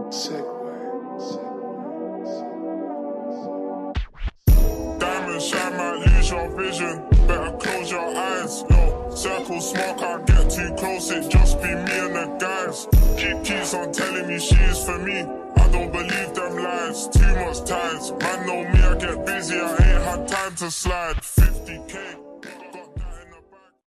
Diamond shine might lose your vision. Better close your eyes. Yo, circle smoke, can't get too close. It just be me and the guys. Keeps on telling me she's for me. I don't believe them lies. Too much ties. Man know me, I get busy. I ain't had time to slide. 50K.